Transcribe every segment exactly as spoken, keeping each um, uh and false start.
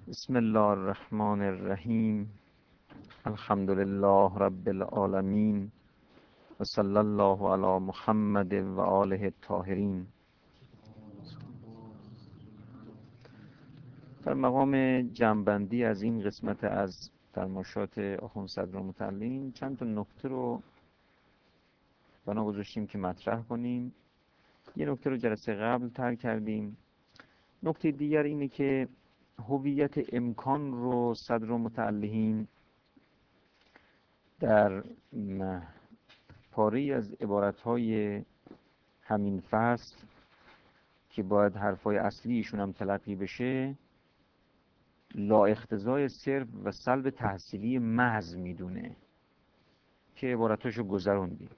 بسم الله الرحمن الرحیم. الحمد لله رب العالمین و صلی الله علی محمد و آله الطاهرین. در مقام جمع‌بندی از این قسمت از فرمایشات آخوند صدرالمتعلین چند تا نکته رو بنا گذاشتیم که مطرح کنیم. یه نکته رو جلسه قبل طرح کردیم. نکته دیگر اینه که هویت امکان رو صدرالمتعلین در پاری از عبارتهای همین فصل که باید حرفای اصلیشون هم تلقی بشه لا اقتضای صرف و سلب تحصیلی محض میدونه که عبارتاشو گذروندیم.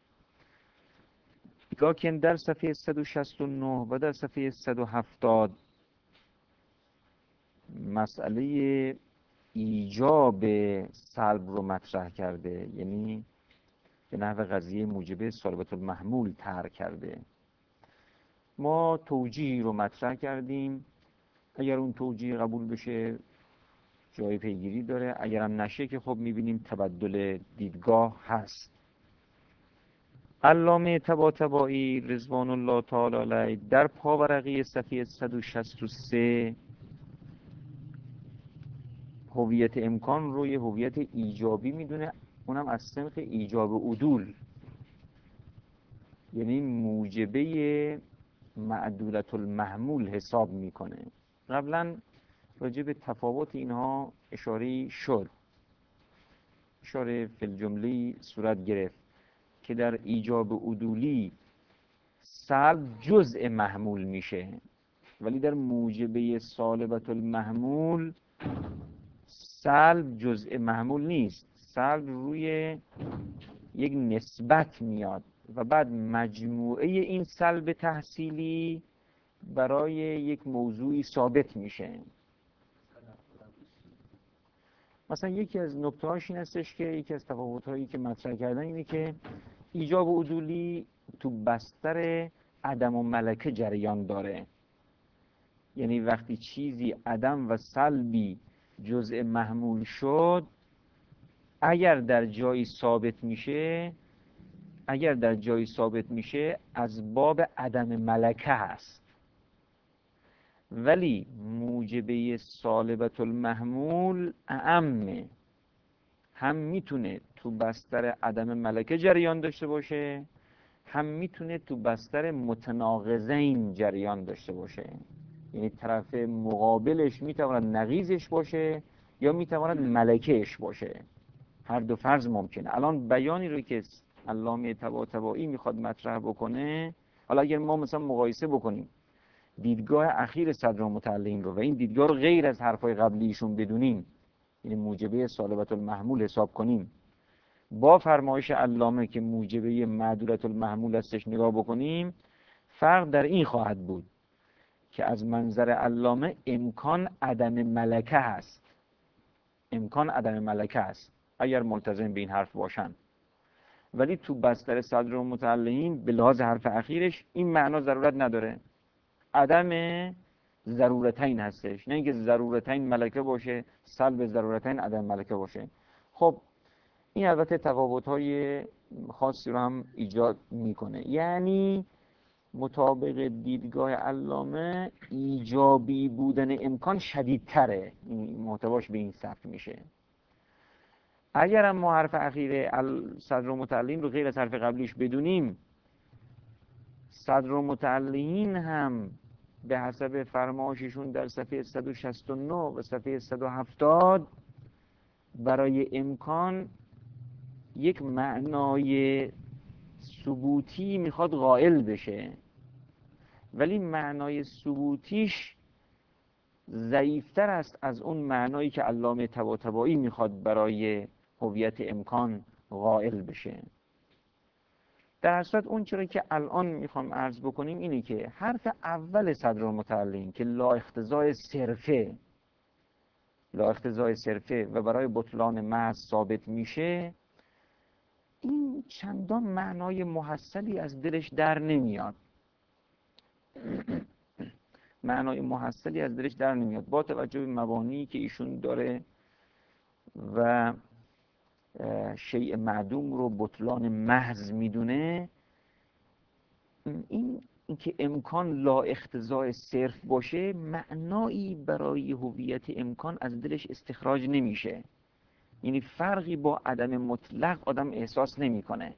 لکن در صفحه صد و شصت و نه و در صفحه صد و هفتاد مسئله ایجاب سلب رو مطرح کرده، یعنی به نحو قضیه موجبه سالبت المحمول طرح کرده. ما توجیهی رو مطرح کردیم، اگر اون توجیه قبول بشه جای پیگیری داره، اگر هم نشه که خب میبینیم تبدل دیدگاه هست. علامه طباطبایی رضوان الله تعالی علیه در پاورقی صفحه صد و شصت و سه هویت امکان رو یه هویت ایجابی میدونه، اونم از سنخ ایجاب عدول، یعنی موجبه معدولت المحمول حساب میکنه. قبلا راجع به تفاوت اینها اشاره شد، اشاره فی الجمله صورت گرفت که در ایجاب عدولی سلب جزء محمول میشه، ولی در موجبه سالبت المحمول سلب جزء محمول نیست. سلب روی یک نسبت میاد و بعد مجموعه این سلب تحصیلی برای یک موضوعی ثابت میشه. مثلا یکی از نکته‌هاش این هستش که یکی از تفاوت‌هایی که مطرح کردن اینه که ایجاب عدولی تو بستر عدم و ملکه جریان داره، یعنی وقتی چیزی عدم و سلبی جزء محمول شد، اگر در جایی ثابت میشه اگر در جایی ثابت میشه از باب عدم ملکه هست، ولی موجبه سالبت المحمول اعمه، هم میتونه تو بستر عدم ملکه جریان داشته باشه، هم میتونه تو بستر متناقضین جریان داشته باشه، یعنی طرف مقابلش میتواند نقیضش باشه یا میتواند ملکهش باشه. هر دو فرض ممکنه. الان بیانی رو که علامه طباطبایی میخواد مطرح بکنه، حالا اگر ما مثلا مقایسه بکنیم دیدگاه اخیر صدرالمتعلین رو و این دیدگاه رو غیر از حرفای قبلیشون بدونیم، یعنی موجبه سالبت المحمول حساب کنیم، با فرمایش علامه که موجبه معدولت المحمول هستش نگاه بکنیم، فرق در این خواهد بود که از منظر علامه امکان عدم ملکه هست. امکان عدم ملکه هست اگر ملتزم به این حرف باشن، ولی تو بستر صدرالمتعلین به لحاظ حرف اخیرش این معنا ضرورت نداره. عدم ضرورتین هستش، نه اینکه ضرورتین ملکه باشه سلب ضرورتین عدم ملکه باشه. خب این البته تفاوت‌های خاصی رو هم ایجاد میکنه، یعنی مطابق دیدگاه علامه ایجابی بودن امکان شدیدتره، این محتواش به این سبک میشه. اگر هم ما حرف اخیر صدرالمتعلین رو غیر از حرف قبلیش بدونیم، صدرالمتعلین هم به حسب فرمایششون در صفحه صد و شصت و نه و صفحه صد و هفتاد برای امکان یک معنای ثبوتی میخواد قائل بشه، ولی معنای ثبوتیش ضعیفتر است از اون معنایی که علامه طباطبایی میخواد برای هویت امکان قائل بشه. در اصل اون چرا که الان میخوام عرض بکنیم اینه که حرف اول صدرالمتعلین که لا اقتضای صرفه لا اقتضای صرفه و برای بطلان محض ثابت میشه، این چندان معنای محصلی از دلش در نمیاد. معنای محصلی از دلش در نمیاد با توجه به مبانی که ایشون داره و شیء معدوم رو بطلان محض میدونه. این اینکه امکان لا اقتضاء صرف باشه معنایی برای هویت امکان از دلش استخراج نمیشه، یعنی فرقی با عدم مطلق آدم احساس نمیکنه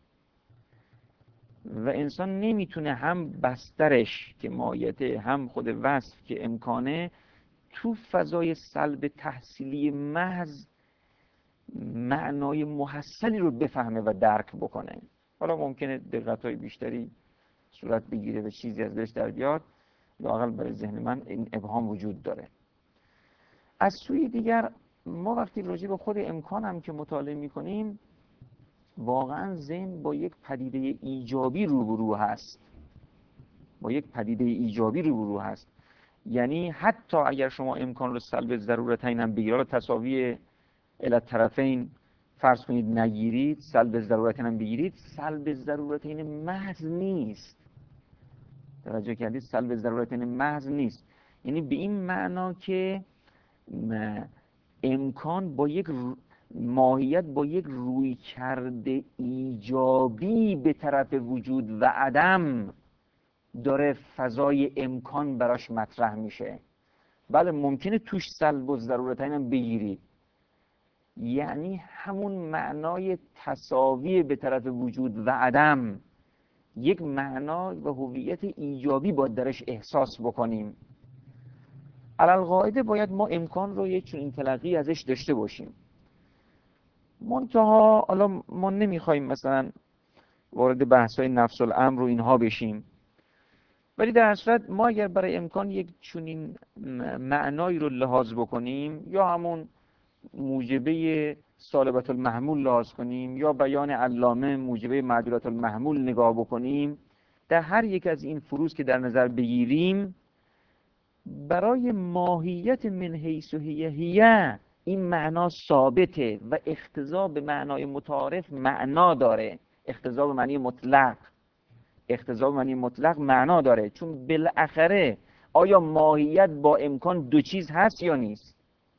و انسان نمیتونه هم بسترش که مایته هم خود وصف که امکانه تو فضای سلب تحصیلی محض معنای محصلی رو بفهمه و درک بکنه. حالا ممکنه دقت‌های بیشتری صورت بگیره و چیزی از دلش در بیاد، لااقل برای ذهن من این ابهام وجود داره. از سوی دیگر ما وقتی راجع به خود امکان هم که مطالعه می‌کنیم واقعا ذهن با یک پدیده ایجابی روبرو هست، با یک پدیده ایجابی روبرو هست. یعنی حتی اگر شما امکان رو سلب ضرورتین هم بگیرید، حالا تساوی علت طرفین فرض کنید نگیرید، سلب ضرورتین هم بگیرید، سلب ضرورتین محض نیست. توجه کردید؟ سلب ضرورتین محض نیست، یعنی به این معنا که امکان با یک ماهیت با یک روی کرده ایجابی به طرف وجود و عدم داره فضای امکان براش مطرح میشه. بله ممکنه توش سلب و ضرورتین هم بگیرید، یعنی همون معنای تساوی به طرف وجود و عدم یک معنا و هویت ایجابی باید درش احساس بکنیم. علالقاعده باید ما امکان رو یک چنین تلقی ازش داشته باشیم. منتها حالا ما نمیخوایم مثلا وارد بحث‌های نفس الامر و اینها بشیم، ولی در صورت ما اگر برای امکان یک چنین معنایی رو لحاظ بکنیم، یا همون موجبه سالبة المحمول لحاظ کنیم یا بیان علامه موجبه معدولة المحمول نگاه بکنیم، در هر یک از این فروض که در نظر بگیریم برای ماهیت من حیث هی هی این معنا ثابته و اقتضا به معنای متعارف معنا داره، اقتضا به معنی مطلق اقتضا به معنی مطلق معنا داره. چون بالاخره آیا ماهیت با امکان دو چیز هست یا نیست؟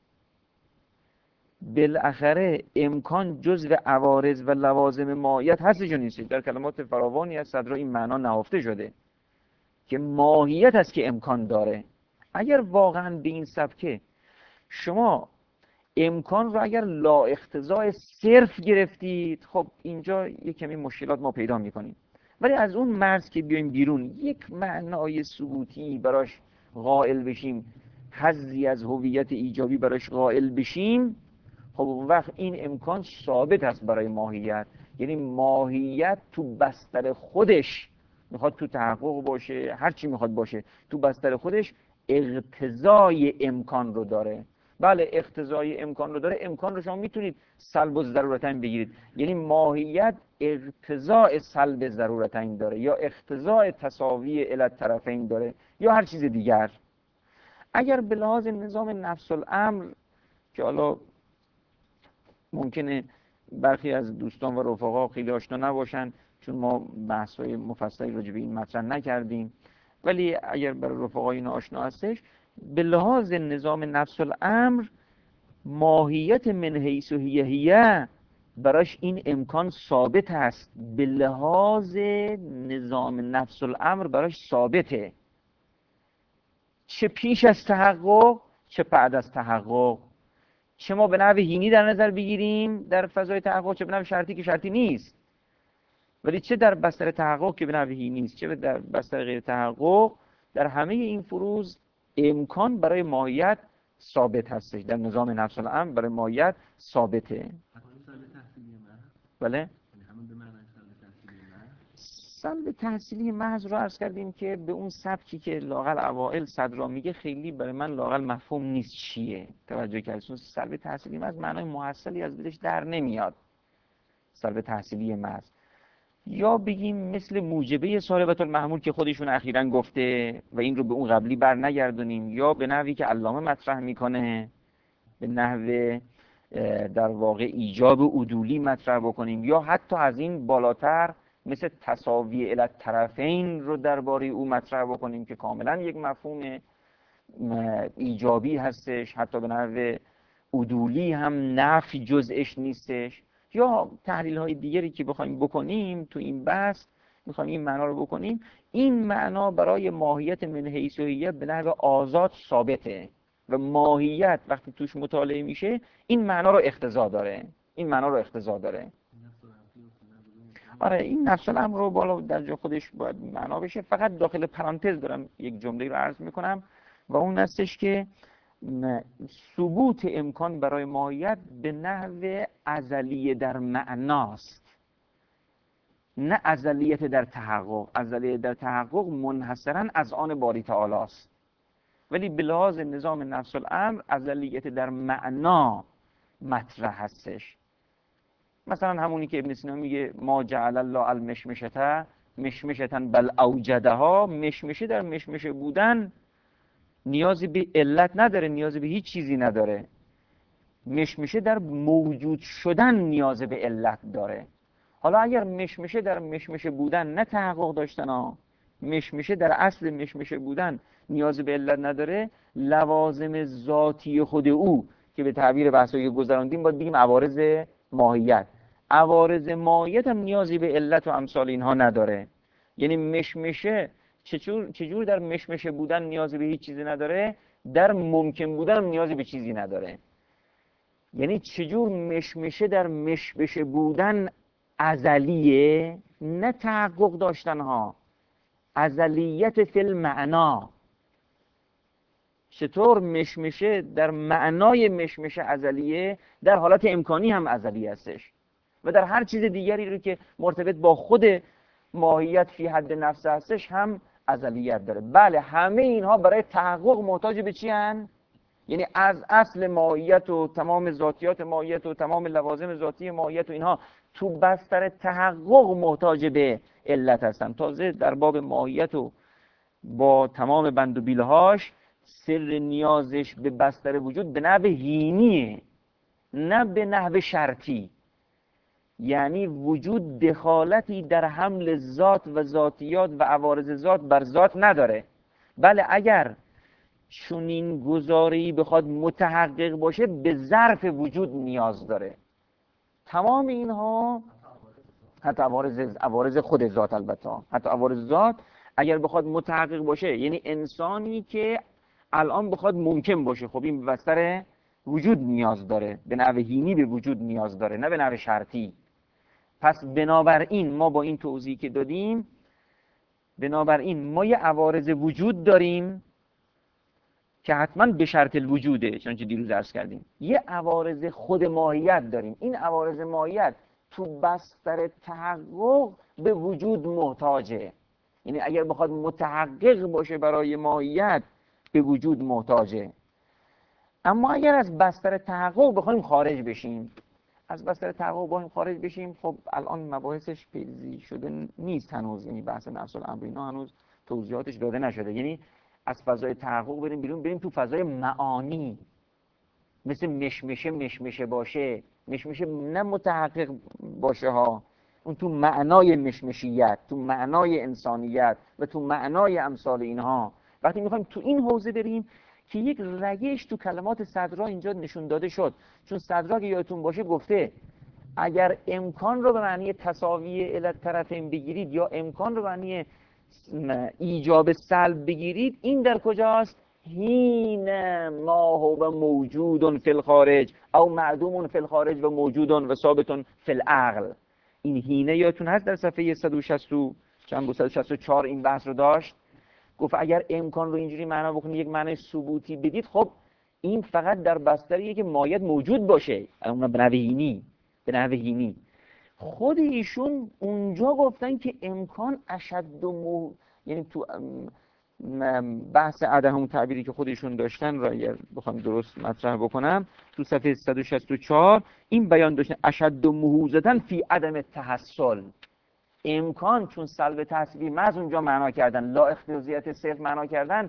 بالاخره امکان جزو عوارض و لوازم ماهیت هست یا نیست؟ در کلمات فراوانی از صدر این معنا نهفته شده که ماهیت است که امکان داره. اگر واقعا به این سبکه شما امکان رو اگر لا اقتضاء صرف گرفتید، خب اینجا یک کمی مشکلات ما پیدا میکنیم. ولی از اون مرز که بیایم بیرون یک معنای ثبوتی براش قائل بشیم، حظی از هویت ایجابی براش قائل بشیم، خب اون وقت این امکان ثابت است برای ماهیت. یعنی ماهیت تو بستر خودش میخواد تو تحقق باشه، هر چی میخواد باشه، تو بستر خودش اقتضای امکان رو داره. بله اقتضای امکان رو داره. امکان رو شما میتونید سلب و ضرورتین بگیرید، یعنی ماهیت اقتضای سلب ضرورتین داره یا اقتضای تساوی علت طرفین داره یا هر چیز دیگر. اگر به لحاظ نظام نفس الامر که حالا ممکنه برخی از دوستان و رفقا خیلی آشنا نباشن چون ما بحث‌های مفصلی راجع به این مطرح نکردیم، ولی اگر برای رفقا این آشنا هستش، به لحاظ نظام نفس الامر ماهیت من حیث هی هی براش این امکان ثابت است. به لحاظ نظام نفس الامر براش ثابته، چه پیش از تحقق چه بعد از تحقق، چه ما به نحو هینی در نظر بگیریم در فضای تحقق، چه به نحو شرطی که شرطی نیست. ولی چه در بستر تحقق که به نحو هینی نیست، چه در بستر غیر تحقق، در همه این فروض امکان برای ماهیت ثابت هستش. در نظام نفس الامر برای ماهیت ثابته. بله؟ سلب تحصیلی محض رو عرض کردیم که به اون سبکی که لااقل اوائل صدرا میگه خیلی برای من لااقل مفهوم نیست چیه. توجه کردید؟ سلب تحصیلی محض معنای محصلی از دلش در نمیاد. سلب تحصیلی محض یا بگیم مثل موجبه سالبة المحمول که خودشون اخیراً گفته و این رو به اون قبلی بر نگردونیم، یا به نحوی که علامه مطرح میکنه به نحو در واقع ایجاب عدولی مطرح بکنیم، یا حتی از این بالاتر مثل تساوی علت طرفین رو درباره او مطرح بکنیم که کاملا یک مفهوم ایجابی هستش، حتی به نحو عدولی هم نفی جزءش نیستش، یا تحلیل های دیگری که بخوایم بکنیم تو این بحث، میخوایم این معنا رو بکنیم، این معنا برای ماهیت من حیث هویه به نحو آزاد ثابته و ماهیت وقتی توش مطالعه میشه این معنا رو اقتضا داره، این معنا رو اقتضا داره. آره این نفس الامر رو بالا در جا خودش باید معنا بشه. فقط داخل پرانتز دارم یک جمله رو عرض میکنم و اون هستش که ثبوت امکان برای ماهیت به نحو ازلیه در معناست، نه ازلیت در تحقق. ازلیت در تحقق منحصرا از آن باری تعالی است، ولی به لحاظ نظام نفس الامر ازلیت در معنا مطرح هستش. مثلا همونی که ابن سینا میگه ما جعل الله المشمشته مشمشتا بل اوجدها، مشمشه در مشمشه بودن نیازی به علت نداره، نیازی به هیچ چیزی نداره. مشمشه در موجود شدن نیاز به علت داره. حالا اگر مشمشه در مشمشه بودن نه تحقق داشتن ها، مشمشه در اصل مشمشه بودن نیاز به علت نداره، لوازم ذاتی خود او که به تعبیر بحثایی گذراندیم باید بگیم عوارض ماهیت، عوارض ماهیت هم نیازی به علت و امثال اینها نداره. یعنی مشمشه چجور چجور در مشمشه بودن نیازی به هیچ چیزی نداره، در ممکن بودن هم نیازی به چیزی نداره. یعنی چجور مشمشه در مشمشه بودن ازلیه، نه تحقق داشتن ها، ازلیت فی المعنا. چطور مشمشه در معنای مشمشه ازلیه، در حالت امکانی هم ازلی هستش و در هر چیز دیگری رو که مرتبط با خود ماهیت فی حد نفس هستش هم ازلیت داره. بله همه اینها برای تحقق محتاج به چی هن؟ یعنی از اصل ماهیت و تمام ذاتیات ماهیت و تمام لوازم ذاتی ماهیت و اینها تو بستر تحقق محتاج به علت هستن. تازه در باب ماهیت و با تمام بند و بیلهاش سر نیازش به بستر وجود به نحو هینیه نه به نحو شرطی. یعنی وجود دخالتی در حمل ذات و ذاتیات و عوارض ذات بر ذات نداره. بله اگر چنین گزاره‌ای بخواد متحقق باشه به ظرف وجود نیاز داره. تمام اینها حتی عوارض عوارض خود ذات، البته حتی عوارض ذات اگر بخواد متحقق باشه، یعنی انسانی که الان بخواد ممکن باشه، خب این به بستر وجود نیاز داره، به نحو هینی به وجود نیاز داره نه به نحو شرطی. پس بنابراین ما با این توضیحی که دادیم، بنابراین ما یه عوارض وجود داریم که حتما به شرط الوجوده، چنانچه دیروز عرض کردیم. یه عوارض خود ماهیت داریم، این عوارض ماهیت تو بستر تحقق به وجود محتاجه. یعنی اگر بخواد متحقق باشه برای ماهیت به وجود محتاجه. اما اگر از بستر تحقق بخوایم خارج بشیم، از بستر تحقق بخوایم خارج بشیم، خب الان مباحثش پیریزی شده نیست هنوز، یعنی بحث نفس الامر اینا هنوز توضیحاتش داده نشده. یعنی از فضای تحقق بریم بیرون، بریم تو فضای معانی، مثل مشمشه مشمشه باشه، مشمشه نه متحقق باشه ها، اون تو معنای مشمشیت، تو معنای انسانیت و تو معنای امثال اینها. وقتی میخوایم تو این حوزه بریم که یک رگش تو کلمات صدرا اینجا نشون داده شد، چون صدرا که یادتون باشه گفته اگر امکان رو به معنی تساوی علت طرفین بگیرید یا امکان رو به معنی ایجاب سلب بگیرید، این در کجاست؟ هین ما هو موجود فی الخارج او معدوم فی الخارج و موجود و ثابت فی العقل. این هینه یادتون هست در صفحه صد و شصت چند بود صد و شصت و چهار این بحث رو داشت، گفت اگر امکان رو اینجوری معنا بکنید یک معنی ثبوتی بدید، خب این فقط در بستریه که مایت موجود باشه، اون به نحو هینی، به نحو هینی. خود ایشون اونجا گفتن که امکان اشد و مو... یعنی تو بحث عدم همون تعبیری که خودشون داشتن را اگر بخوام درست مطرح بکنم تو صفحه صد و شصت و چهار این بیان داشتن اشد و مهوزتن فی عدم تحصل. امکان چون سلب تحصیلی محض اونجا معنا کردن، لا اختیاریت صرف معنا کردن،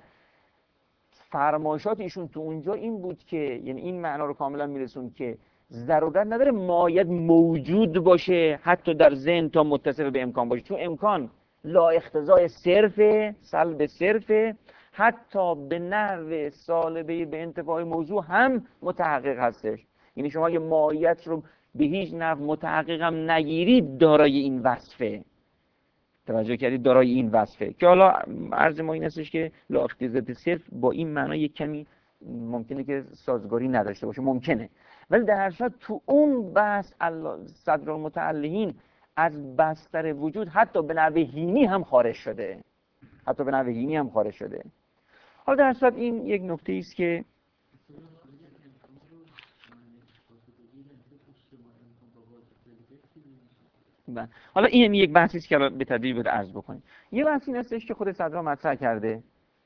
فرمایشات ایشون تو اونجا این بود که یعنی این معنا رو کاملا میرسون که ضرورت نداره مایت موجود باشه حتی در ذهن تا متصف به امکان باشه، چون امکان لا اختزای صرف، سلب صرف، حتی به نحو سالبه به انتفاع موضوع هم متحقق هستش. یعنی شما اگه ماهیت رو به هیچ نحو متحقق هم نگیرید دارای این وصفه. توجه کردید؟ دارای این وصفه که حالا عرض ما این هستش که لا اختیازات صرف با این معنا یک کمی ممکنه که سازگاری نداشته باشه، ممکنه، ولی در هر صورت تو اون بحث صدرالمتعلقین از بستر وجود حتی به نحو هینی هم خارج شده، حتی به نحو هینی هم خارج شده. حالا در هر صورت این یک نکته است که بله. حالا این یک بحثی است که به تدریج باید عرض بکنیم. یه بحثی این هستش که خود صدرا مطرح کرده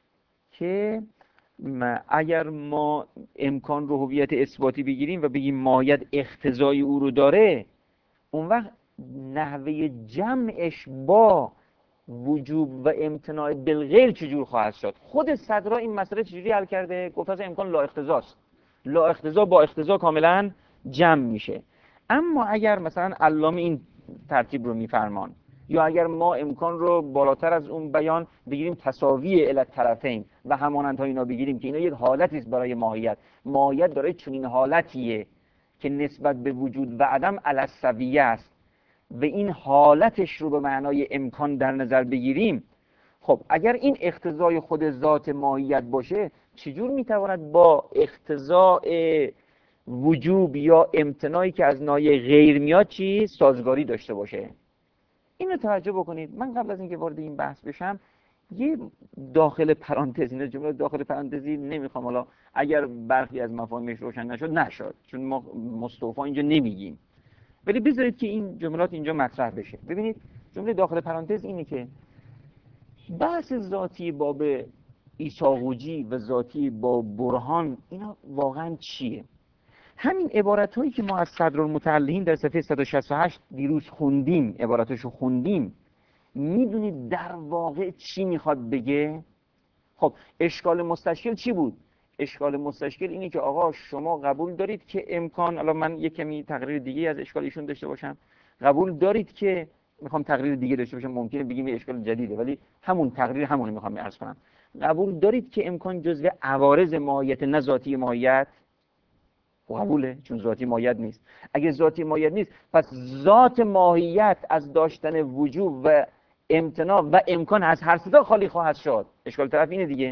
که اگر ما امکان رو هویت اثباتی بگیریم و بگیم ماهیت اقتضای او رو داره، اون وقت نحوه جمعش با وجوب و امتناع بالغیر چجور خواهد شد؟ خود صدرا این مسئله چجوری حل کرده؟ گفت از امکان لا اقتضاست، لا اقتضا با اقتضا کاملا جمع میشه. اما اگر مثلا علامه این ترتیب رو میفرمان، یا اگر ما امکان رو بالاتر از اون بیان بگیریم تساوی الی الطرفین و همانند ها اینا بگیریم که اینا یک حالتی است برای ماهیت، ماهیت داره چنین حالتیه که نسبت به وجود و عدم علی السویه است و این حالتش رو به معنای امکان در نظر بگیریم، خب اگر این اقتضای خود ذات ماهیت باشه، چجور میتواند با اقتضای وجوب یا امتناعی که از ناحیه غیر میاد چی سازگاری داشته باشه؟ اینو توجه بکنید. من قبل از اینکه وارد این بحث بشم یه داخل پرانتز، این جمله داخل پرانتزی نمیخوام، حالا اگر برخی از مفاهیمش روشن نشد نشد، چون ما مستوفا اینجا نمیگیم، ولی بذارید که این جملات اینجا مطرح بشه. ببینید جمله داخل پرانتز اینه که بحث ذاتی باب ایساقوجی و ذاتی با برهان اینا واقعا چیه؟ همین عبارت هایی که ما از صدرالمتعلقین در صفحه صد و شصت و هشت دیروز خوندیم، عبارتاشو خوندیم، میدونید در واقع چی میخواد بگه؟ خب اشکال مستشکل چی بود؟ اشکال مستشکل اینه که آقا شما قبول دارید که امکان، الان من یک کمی تقریر دیگه از اشکال ایشون داشته باشم، قبول دارید که میخوام تقریر دیگه داشته باشم، ممکنه بگیم یه اشکال جدیده ولی همون تقریر همون میخوام عرض کنم. قبول دارید که امکان جزء عوارض ماهیت نه ذاتی ماهیت؟ قبوله، چون ذاتی ماهیت نیست. اگه ذاتی ماهیت نیست پس ذات ماهیت از داشتن وجوب و امتناع و امکان از هر ستا خالی خواهد شد. اشکال طرف اینه دیگه.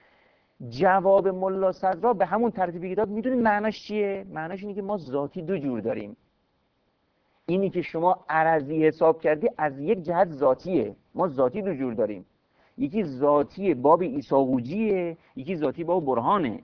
جواب ملا صدرا به همون ترتیبی که داد میدونید معناش چیه؟ معناش اینه که ما ذاتی دو جور داریم. اینی که شما عرضی حساب کردی از یک جهت ذاتیه، ما ذاتی دو جور داریم، یکی ذاتی باب ایساقوجیه، یکی ذاتی باب برهانه.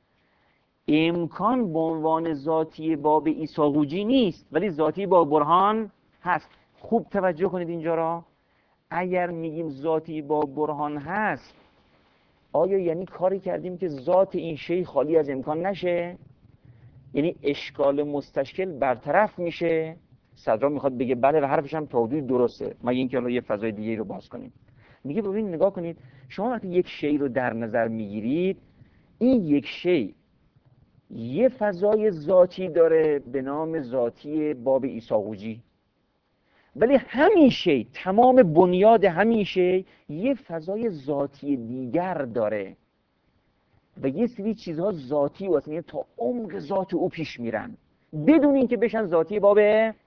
امکان به عنوان ذاتی باب ایساقوجی نیست ولی ذاتی باب برهان هست. خوب توجه کنید اینجا را. اگر میگیم ذاتی باب برهان هست، آیا یعنی کاری کردیم که ذات این شی خالی از امکان نشه؟ یعنی اشکال مستشکل برطرف میشه؟ صدرا میخواد بگه بله و حرفش هم تا حدودی درسته، مگه اینکه الان یه فضای دیگه رو باز کنیم. میگه ببین نگاه کنید، شما وقتی یک شی رو در نظر میگیرید، این یک شی یه فضای ذاتی داره به نام ذاتی باب ایساقوجی، ولی همین شی، تمام بنیاد همین شی یه فضای ذاتی دیگر داره و یه سری چیزها ذاتی و اصلا تا عمق ذات او پیش میرن بدون اینکه بشن ذاتی باب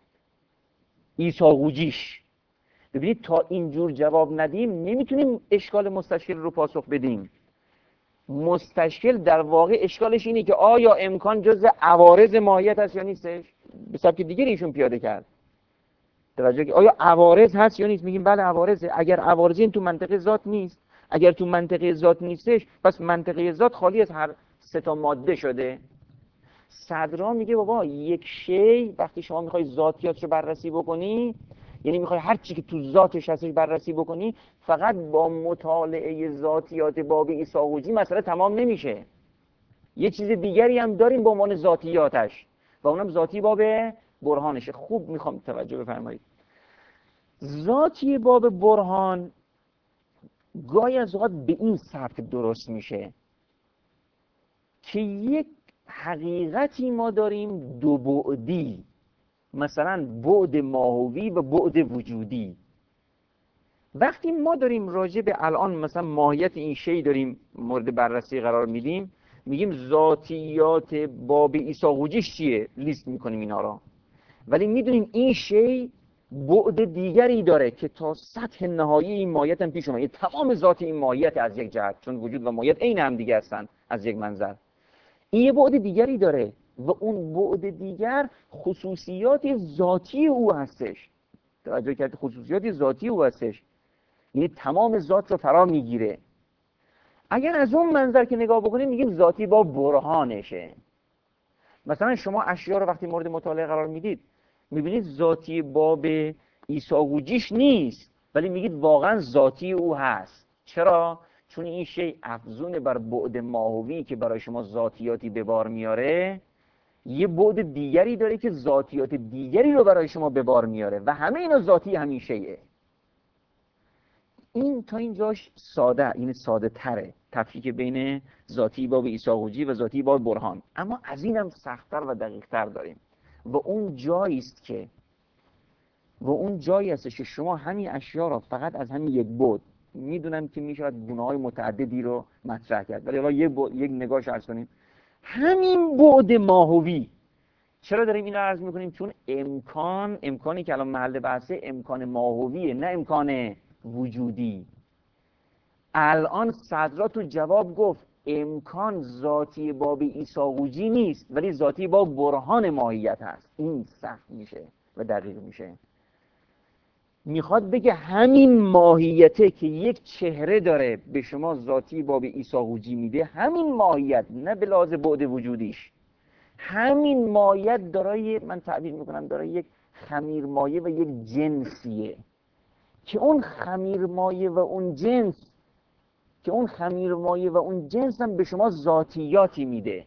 ایساقوجیش. ببینید تا اینجور جواب ندیم نمیتونیم اشکال مستشکل رو پاسخ بدیم. مستشکل در واقع اشکالش اینه که آیا امکان جزء عوارض ماهیت هست یا نیستش؟ به سبک دیگه ایشون پیاده کرد. توجه که آیا عوارض هست یا نیست؟ میگیم بله عوارضه. اگر عوارض این تو منطقه ذات نیست، اگر تو منطقه ذات نیستش پس منطقه ذات خالی از هر سه تا ماده شده. صدرا میگه بابا یک شی وقتی شما میخوای ذاتیاتش رو بررسی بکنی، یعنی میخوای هر چی که تو ذاتش هستش بررسی بکنی، فقط با مطالعه ذاتیات باب ایساقوجی مسئله تمام نمیشه. یه چیز دیگری هم داریم به عنوان ذاتیاتش و اونم ذاتی باب برهانشه. خوب میخوام توجه بفرمایید. ذاتی باب برهان گاهی از اوقات به این سبک درست میشه که یک حقیقتی ما داریم دو بعدی، مثلا بعد ماهوی و بعد وجودی. وقتی ما داریم راجع به الان مثلا ماهیت این شی داریم مورد بررسی قرار میدیم، میگیم ذاتیات باب ایساقوجیش چیه، لیست میکنیم اینا را، ولی میدونیم این شی بعد دیگری داره که تا سطح نهایی این ماهیت هم پیش اومده. تمام ذات این ماهیت از یک جهت، چون وجود و ماهیت عین هم دیگه هستن از یک منظر، این یه بعد دیگری داره و اون بعد دیگر خصوصیات ذاتی او هستش. توجه کرد؟ خصوصیات ذاتی او هستش، یعنی تمام ذات رو فرا میگیره. اگر از اون منظر که نگاه بکنیم میگیم ذاتی با برهانشه. مثلا شما اشیا رو وقتی مورد مطالعه قرار میدید میبینید ذاتی باب ایساقوجیش نیست، ولی میگید واقعا ذاتی او هست. چرا؟ چون این شی افزون بر بعد ماهوی که برای شما ذاتیاتی به بار میاره، یه بعد دیگری داره که ذاتیات دیگری رو برای شما به بار میاره و همه اینا ذاتی همین شیه. این تا اینجاش ساده، این ساده تره تفکیک بین ذاتی باب ایساقوجی و ذاتی باب برهان. اما از اینم سخت‌تر و دقیق‌تر داریم و اون جایی است که و اون جایی هستش که شما همین اشیا را فقط از همین یک بعد، میدونم که میشه گونه‌های متعددی رو مطرح کرد، ولی حالا یک یک نگاهش عرض کنیم. همین بعد ماهوی، چرا داریم این رو عرض میکنیم؟ چون امکان امکانی که الان محل بحثه امکان ماهویه، نه امکان وجودی. الان صدرا تو جواب گفت امکان ذاتی باب ایساقوجی نیست، ولی ذاتی باب برهان ماهیت هست. این سخت میشه و دقیق میشه. میخواد بگه همین ماهیته که یک چهره داره به شما ذاتی باب ایساقوجی میده، همین ماهیت، نه به لحاظ بعد وجودیش، همین ماهیت دارای، من تعبیر میکنم، دارای یک خمیر مایه و یک جنسیه که اون خمیر مایه و اون جنس که اون خمیر مایه و اون جنس هم به شما ذاتیاتی میده.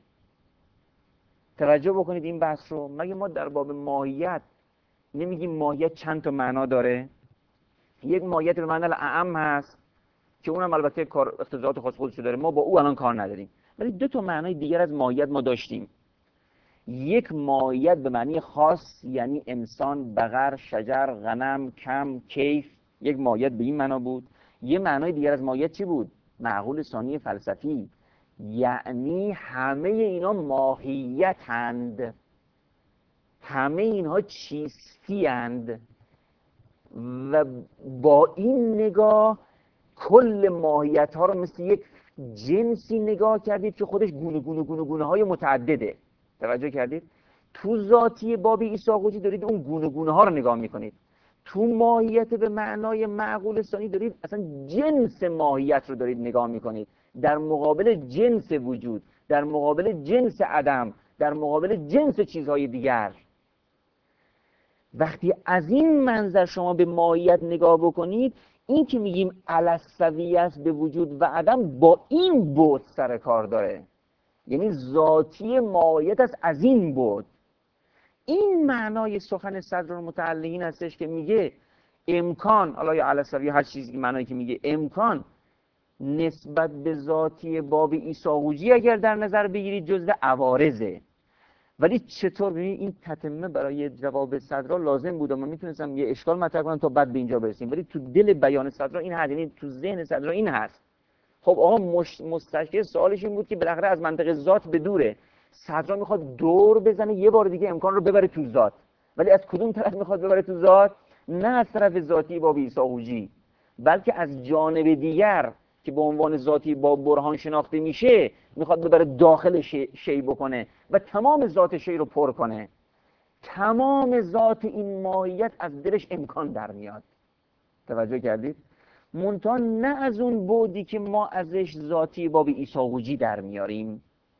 توجه بکنید این بحث رو. مگه ما در باب ماهیت نمیگیم ماهیت چند تا معنا داره؟ یک ماهیت به معنی اعم هست که اونم البته کار اختزاعات خاص خودش داره، ما با او الان کار نداریم، ولی دو تا معنای دیگر از ماهیت ما داشتیم. یک ماهیت به معنی خاص، یعنی انسان، بقر، شجر، غنم، کم، کیف، یک ماهیت به این معنا بود. یه معنای دیگر از ماهیت چی بود؟ معقول ثانی فلسفی، یعنی همه اینا ماهیتند، همه اینها چیستی اند و با این نگاه کل ماهیت ها رو مثل یک جنسی نگاه کردید که خودش گونه گونه گونه گونه های متعدده. توجه کردید؟ تو ذاتی باب ایساقوجی دارید اون گونه گونه ها رو نگاه میکنید، تو ماهیت به معنای معقول ثانی دارید اصلا جنس ماهیت رو دارید نگاه میکنید، در مقابل جنس وجود، در مقابل جنس عدم، در مقابل جنس چیزهای دیگر. وقتی از این منظر شما به ماهیت نگاه بکنید، این که میگیم السویه است به وجود و عدم، با این بعد سر کار داره، یعنی ذاتی ماهیت است از این بعد. این معنای سخن صدر المتعلقین هستش که میگه امکان، حالا یا السویه هر چیزی معنایی که میگه، امکان نسبت به ذاتی باب ایساقوجی اگر در نظر بگیرید جزء عوارضه. ولی چطور؟ ببینید این تتمه برای جواب صدرا لازم بود و من میتونستم یه اشکال مطرح کنم تا بعد به اینجا برسیم، ولی تو دل بیان صدرا این هست، یعنی تو ذهن صدرا این هست. خب آقا مستشکل سوالش این بود که بالاخره از منطق ذات به دوره، صدرا میخواد دور بزنه یه بار دیگه امکان رو ببره تو ذات، ولی از کدوم طرف میخواد ببره تو ذات؟ نه از طرف ذاتی باب ایساقوجی، بلکه از جانب دیگر که به عنوان ذاتی با برهان شناخته میشه، میخواد ببره داخل شی, شی بکنه و تمام ذات شی رو پر کنه. تمام ذات این ماهیت از دلش امکان در میاد. توجه کردید؟ منتها نه از اون بعدی که ما ازش ذاتی باب ایساقوجی در میاریم.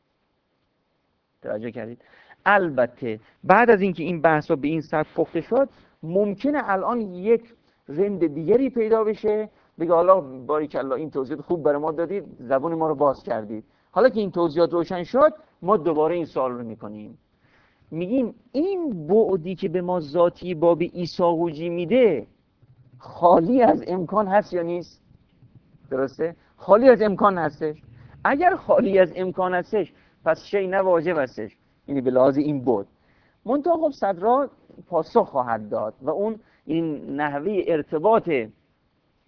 توجه کردید؟ البته بعد از اینکه این بحث به این سطح پخته شد، ممکنه الان یک رند دیگری پیدا بشه، بگه حالا باریکالله این توضیحات خوب برای ما دادید، زبون ما رو باز کردید. حالا که این توضیحات روشن شد، ما دوباره این سوال رو میکنیم، میگیم این بعدی که به ما ذاتی باب ایساقوجی میده خالی از امکان هست یا نیست؟ درسته؟ خالی از امکان هستش. اگر خالی از امکان هستش پس شی نه واجب هستش، یعنی به لحاظ این بعد. منتها خب صدرا پاسخ خواهد داد و اون این نحوه ارتباط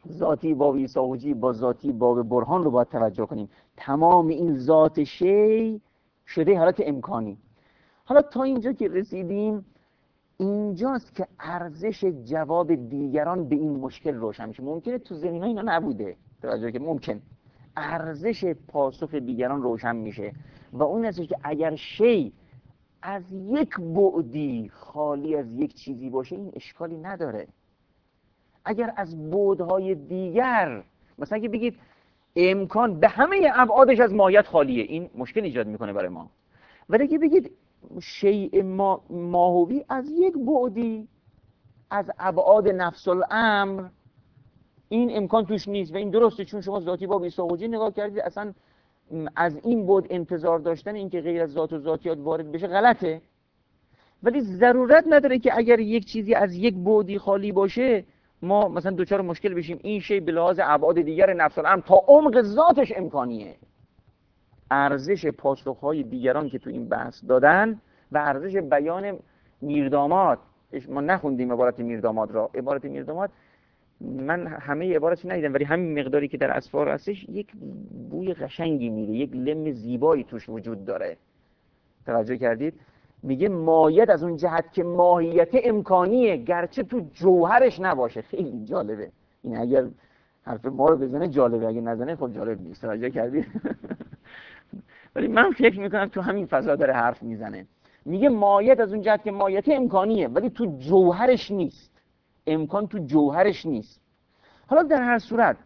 ذاتی باب ایساوجی با ذاتی باب برهان رو باید توجه کنیم. تمام این ذات شی شده حالت امکانی. حالا تا اینجا که رسیدیم، اینجاست که ارزش جواب دیگران به این مشکل روشن میشه. ممکنه تو ذهن اینا نبوده، توجه که ممکن ارزش پاسخ دیگران روشن میشه و اون هستش که اگر شی از یک بعدی خالی از یک چیزی باشه این اشکالی نداره. اگر از بعدهای دیگر، مثلا که بگید امکان به همه ابعادش از ماهیت خالیه، این مشکل ایجاد میکنه برای ما. ولی که بگید شیء ما ماهوی از یک بعدی از ابعاد نفس الامر این امکان توش نیست و این درسته، چون شما ذاتی باب ایساوجی نگاه کردید اصلا از این بعد انتظار داشتن این که غیر از ذات و ذاتیات وارد بشه غلطه. ولی ضرورت نداره که اگر یک چیزی از یک بعدی خالی باشه ما مثلا دوچار مشکل بشیم این شی به لحاظ ابعاد دیگر نفس الامر تا عمق ذاتش امکانیه. ارزش پاسخهای دیگران که تو این بحث دادن و ارزش بیان میرداماد، ما نخوندیم عبارت میرداماد را، عبارت میرداماد من همه عبارتش ندیدم ولی همین مقداری که در اسفار هستش یک بوی قشنگی میده، یک لم زیبایی توش وجود داره. توجه کردید؟ میگه مایت از اون جهت که ماهیت امکانیه گرچه تو جوهرش نباشه. خیلی جالبه این، اگر حرف ما رو بزنه جالبه، اگه نزنه خب جالب نیست. توجه کردید؟ ولی من فکر میکنم تو همین فضا داره حرف میزنه. میگه مایت از اون جهت که مایت امکانیه ولی تو جوهرش نیست، امکان تو جوهرش نیست. حالا در هر صورت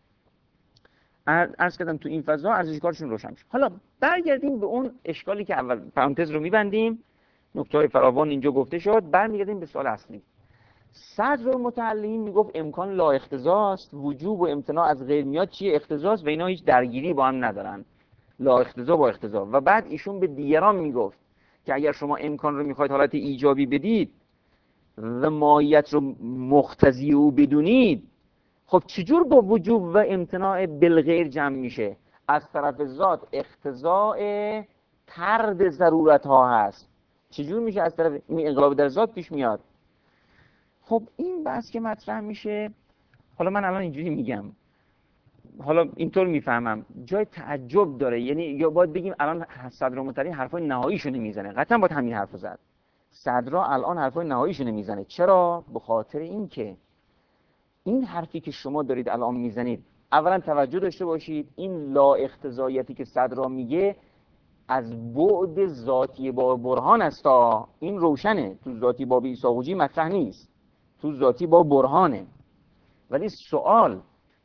عرض کردم تو این فضا ارزش کارشون روشن میشه. حالا برگردیم به اون اشکالی که اول پرانتز رو میبندیم، نکته‌های فراوان اینجا گفته شد، برمیگردیم به سوال اصلی. صدرالمتعلمین میگفت امکان لا اقتضاست، وجوب و امتناع از غیر میاد چیه؟ اقتضاست و اینا هیچ درگیری با هم ندارن، لا اقتضا با اقتضا. و بعد ایشون به دیگران میگفت که اگر شما امکان رو میخواید حالت ایجابی بدید و ماهیت رو مقتضی او بدونید، خب چجور با وجوب و امتناع بالغیر جمع میشه؟ از طرف ذات اقتضاء طرد ضرورت ها هست، چجور میشه از طرف این انقلاب در ذات پیش میاد؟ خب این بحث که مطرح میشه، حالا من الان اینجوری میگم، حالا اینطور میفهمم جای تعجب داره، یعنی یا باید بگیم الان صدرالمتعلمین حرفای نهاییشو نمیزنه، قطعا باید همین حرفو زد. صدرا الان حرفای نهاییشو نمیزنه. چرا؟ به خاطر اینکه این حرفی که شما دارید الان میزنید، اولا توجه داشته باشید این لا اقتضاییتی که صدرا میگه از بعد ذاتی با برهان است. این روشنه، تو ذاتی باب ایساوجی مطرح نیست، تو ذاتی با برهانه. ولی سوال،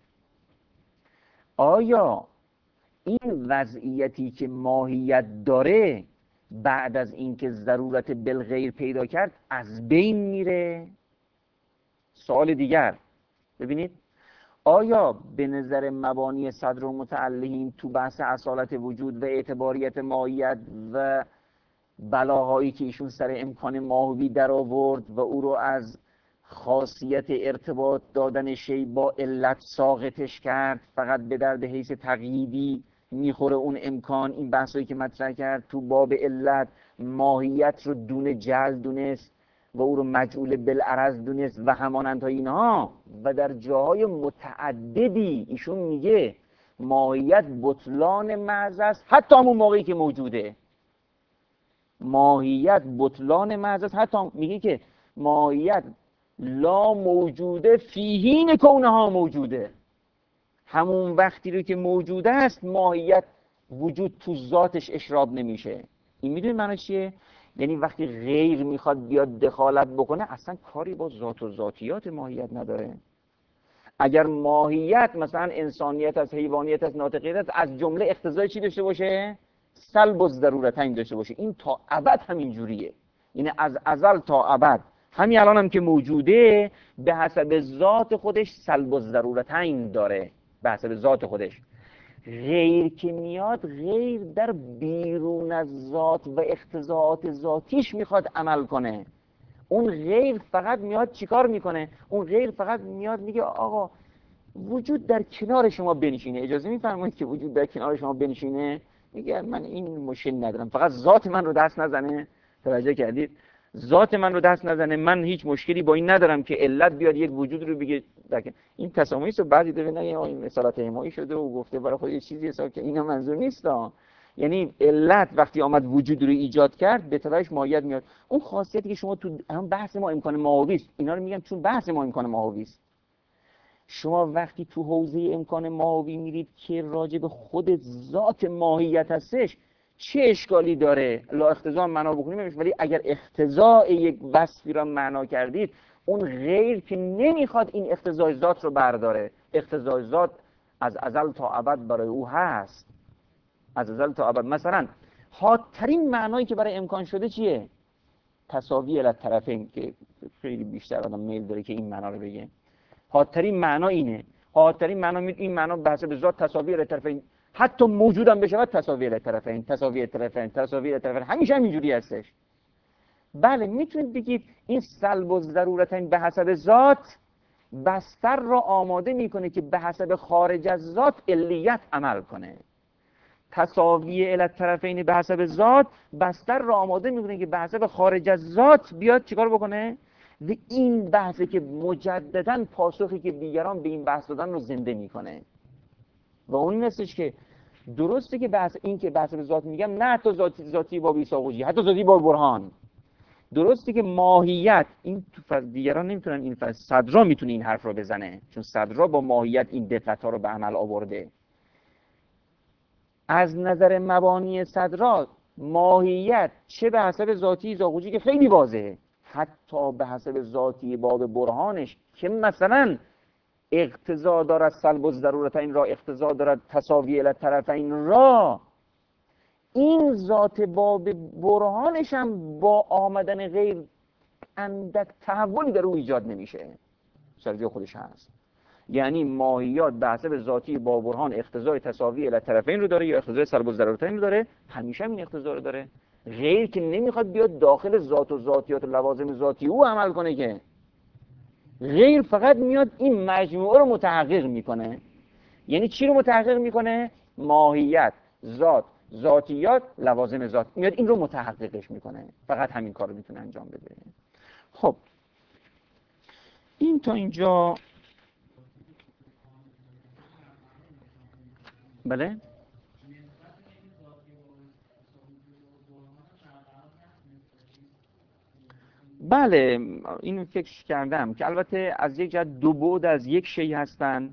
آیا این وضعیتی که ماهیت داره بعد از اینکه ضرورت بالغیر پیدا کرد از بین میره؟ سوال دیگر، ببینید آیا به نظر مبانی صدرالمتعلمین تو بحث اصالت وجود و اعتباریت ماهیت و بلاهایی که ایشون سر امکان ماهوی در آورد و او رو از خاصیت ارتباط دادن شی با علت ساقطش کرد، فقط به درد حیث تقییدی میخوره اون امکان، این بحثایی که مطرح کرد تو باب علت ماهیت رو دون جل دونست و او رو مجعول بالعرض دونست و همانند ها اینها، و در جاهای متعددی ایشون میگه ماهیت بطلان محض است حتی همون موقعی که موجوده. ماهیت بطلان محض است، حتی میگه که ماهیت لا موجوده فیهین کونها موجوده، همون وقتی رو که موجوده است ماهیت وجود تو ذاتش اشراب نمیشه. این میدونی معنی چیه؟ یعنی وقتی غیر میخواد بیاد دخالت بکنه اصلا کاری با ذات و ذاتیات ماهیت نداره. اگر ماهیت مثلا انسانیت از حیوانیت از ناطقیت است، از جمله اقتضای چی داشته باشه؟ سلب و ضرورتین داشته باشه. این تا ابد همین جوریه، یعنی از ازل تا ابد، همین الان هم که موجوده به حسب ذات خودش سلب و ضرورتین داره، به حسب ذات خودش. غیر که میاد، غیر در بیرون از ذات و اقتضاعات ذاتیش میخواد عمل کنه. اون غیر فقط میاد چیکار میکنه؟ اون غیر فقط میاد میگه آقا وجود در کنار شما بنشینه. اجازه میفرمایید که وجود در کنار شما بنشینه؟ میگه من این مشکل ندارم، فقط ذات من رو دست نزنه. توجه کردید؟ ذات من رو دست نزنه، من هیچ مشکلی با این ندارم که علت بیاد یک وجود رو بگه در این تسامحی رو بعضی داره نه این مثالات حمایی شده و گفته برای خود یه چیزی حساب که اینا منظور نیست ها. یعنی علت وقتی آمد وجود رو ایجاد کرد به تبعش ماهیت میاد. اون خاصیتی که شما تو هم بحث ما امکان ماهوی است، اینا رو میگم چون بحث ما امکان ماهوی است. شما وقتی تو حوزه امکان ماهوی میرید که راجع به خود ذات ماهیت هستش، چه اشکالی داره؟ لا اختزاء معنا بکنیم، ولی اگر اختزاء یک وصفی را معنا کردید، اون غیر که نمیخواد این اختزاء ذات رو برداره. اختزاء ذات از ازل تا ابد برای او هست، از ازل تا ابد. مثلا حادترین معنایی که برای امکان شده چیه؟ تساوی الطرفین، که خیلی بیشتر آدم میل داره که این معنا رو بگه. حادترین معنا اینه. حادترین معنا این معنا به حسب ذات تساوی الطرفین، حتی موجودم بشود تساوی الطرفین، تساوی الطرفین، تساوی الطرفین، همیشه همینجوری هستش. بله میتونید بگید این سلب و ضرورتین به حسب ذات بستر را آماده میکنه که به حسب خارج از ذات علیت عمل کنه. تساوی الطرفین به حسب ذات بستر را آماده میکنه که به حسب خارج از ذات بیاد چیکار بکنه؟ و این بحثی که مجددا پاسخی که دیگران به این بحث دادن رو زنده میکنه. و اون این هستش که درسته که بحث این که بحث به ذات میگم، نه حتی ذاتی ذاتی با بیساغوجی، حتی ذاتی با برهان. درسته که ماهیت این تو فضل دیگران نمیتونن این فضل، صدرا میتونه این حرف رو بزنه، چون صدرا با ماهیت این دقت ها رو به عمل آورده. از نظر مبانی صدرا ماهیت چه به حسب ذاتی زاغوجی که خیلی واضحه، حتی به حسب ذاتی باب برهانش که مثلا اقتضا دارد سلب و ضرورتین را، اقتضا دارد تساوی الطرفین را، این ذات باب برهانش هم با آمدن غیر اندک تحولی در او ایجاد نمیشه، سر جای خودش هست. یعنی ماهیات به حسب ذاتی با برهان اقتضای تساوی الطرفین رو داره یا اقتضای سلب و ضرورتین رو داره، همیشه این اقتضا رو داره. غیر که نمیخواد بیاد داخل ذات و ذاتیات و لوازم ذاتی او عمل کنه، که غیر فقط میاد این مجموعه رو متحقق میکنه. یعنی چی رو متحقق میکنه؟ ماهیت، ذات، ذاتیات، لوازم ذات، میاد این رو متحققش میکنه. فقط همین کار رو میتونه انجام بده. خب این تا اینجا بله؟ بله این فکر کردم که البته از یک جهت دو بعد از یک شی هستن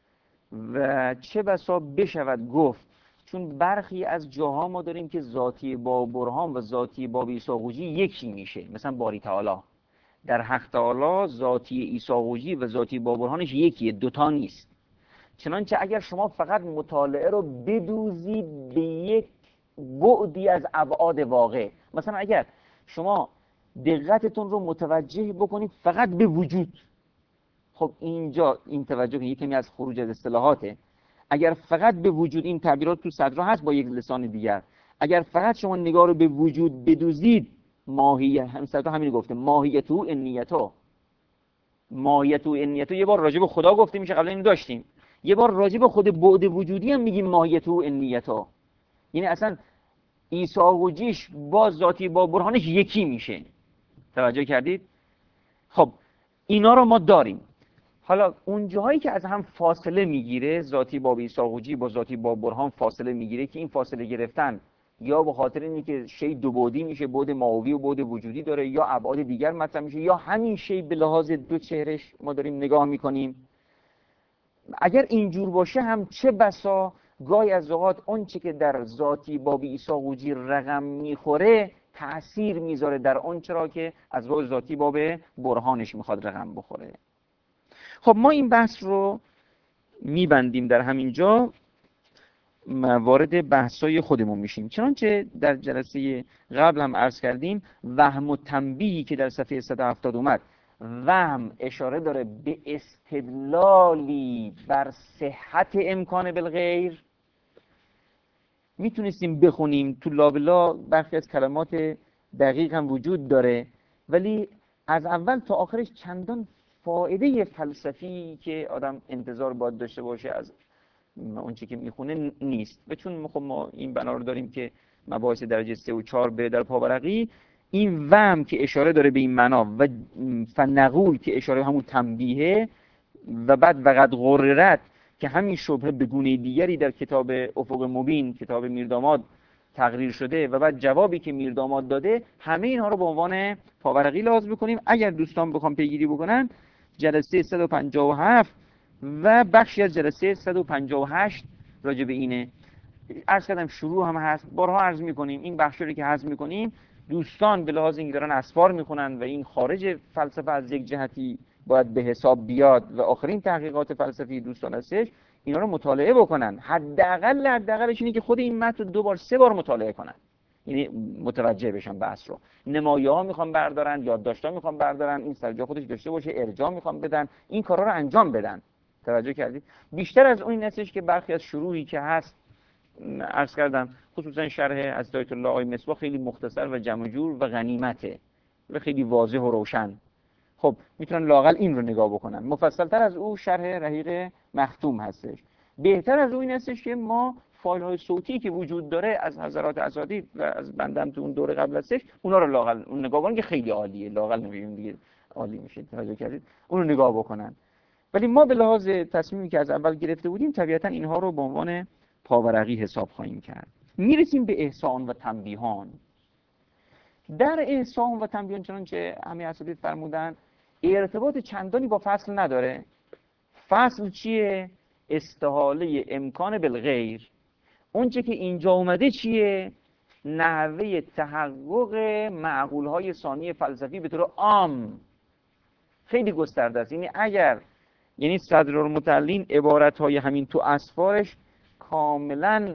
و چه بسا بشود گفت، چون برخی از جاها ما داریم که ذاتی با برهان و ذاتی با بیساغوجی یکی میشه. مثلا باری تعالی، در حق تعالی ذاتی ایساغوجی و ذاتی با برهانش یکیه، دوتا نیست. چنانچه اگر شما فقط مطالعه رو بدوزید به یک بعدی از ابعاد واقع، مثلا اگر شما دقتتون رو متوجه بکنید فقط به وجود، خب اینجا این توجه که یکمی از خروج از اصطلاحاته. اگر فقط به وجود، این تعبیرات تو صدرا هست با یک لسان دیگر، اگر فقط شما نگاه رو به وجود بدوزید، ماهیت هم صدرا همین گفته، ماهیت او انیتو، ماهیت او انیتو یه بار راجع به خدا گفته میشه، قبلا اینو داشتیم. یه بار راجع به خود بعد وجودی هم میگیم ماهیت او انیتو، یعنی اصلا ایساغوجیش با ذاتی با برهانش یکی میشه. توجه کردید؟ خب اینا رو ما داریم. حالا اون جاهایی که از هم فاصله میگیره، ذاتی با ایساغوجی با ذاتی با برهان فاصله میگیره، که این فاصله گرفتن یا به خاطر اینه که شی دو بعدی میشه، بعد ماهوی و بعد وجودی داره، یا ابعاد دیگر مطرح میشه، یا همین شی به لحاظ دو چهرش ما داریم نگاه میکنیم. اگر اینجور باشه هم چه بسا گاهی از اوقات اون چه که در ذاتی باب ایساغوجی رقم میخوره تأثیر میذاره در اون چرا که از روی ذاتی باب برهانش میخواد رقم بخوره. خب ما این بحث رو میبندیم در همین جا، وارد بحثای خودمون میشیم. چنانچه در جلسه قبل هم عرض کردیم، وهم و تنبیهی که در صفحه صد و هفتاد اومد، وهم اشاره داره به استدلالی بر صحت امکان بالغیر. میتونستیم بخونیم تو لابلا برخی از کلمات دقیق هم وجود داره، ولی از اول تا آخرش چندان فایده فلسفی که آدم انتظار باید داشته باشه از اون چی که میخونه نیست. و چون خب ما این بنا رو داریم که مباحث درجه سه و چهار بره در پاورقی، این وهم که اشاره داره به این معنا و فنقول که اشاره همون تنبیه، و بعد وقد غررت که همین شبهه به گونه دیگری در کتاب افق مبین، کتاب میرداماد تقریر شده و بعد جوابی که میرداماد داده، همه اینها رو به عنوان پاورقی لحاظ بکنیم. اگر دوستان بخوام پیگیری بکنن، جلسه صد و پنجاه و هفت و بخشی از جلسه صد و پنجاه و هشت راجع به اینه. عرض کردم شروع هم هست، بارها عرض میکنیم این بخشی رو که حذف میکنیم دوستان به لحاظ اینکه دارن اسفار میخونن و این خارج فلسفه از یک جهتی باید به حساب بیاد و آخرین تحقیقات فلسفی دوستان هستش، اینا رو مطالعه بکنن. حداقل حداقلش اینه که خود این متن رو دو بار سه بار مطالعه کنن، یعنی متوجه بشن بحث رو. نمایه ها میخوان بردارن، یادداشت‌ها میخوان بردارن، این سر جا خودش داشته باشه، ارجاع میخوان بدن، این کارا رو انجام بدن. توجه کردید؟ بیشتر از اون این هستش که برخی از شروحی که هست عرض کردم، خصوصا شرح از آیت الله آقای مصباح خیلی مختصر و جمع جور و غنیمته و خیلی واضح و روشن. خب میتونن لااقل این رو نگاه بکنن. مفصل تر از او شرح رحیق مختوم هستش. بهتر از او این هستش که ما فایل های صوتی که وجود داره از حضرات اساتید و از بندم تو اون دوره قبل هستش، اونا رو لااقل اون نگاه کنن که خیلی عالیه. لااقل نمیگیم دیگه عالی میشه، توجه کردید؟ اون رو نگاه بکنن. ولی ما به لحاظ تصمیمی که از اول گرفته بودیم طبیعتا اینها رو به عنوان پاورقی حساب خواهیم کرد. میرسیم به احسان و تنبیهان. در احسان و تنبیهان چنانچه همه اساتید فرمودن ارتباط چندانی با فصل نداره. فصل چیه؟ استحاله امکان بالغیر. اون چه که اینجا اومده چیه؟ نحوه تحقق معقولهای ثانی فلسفی به طور عام. خیلی گسترده است. یعنی اگر یعنی صدرالمتعلین عبارتهای همین تو اسفارش کاملا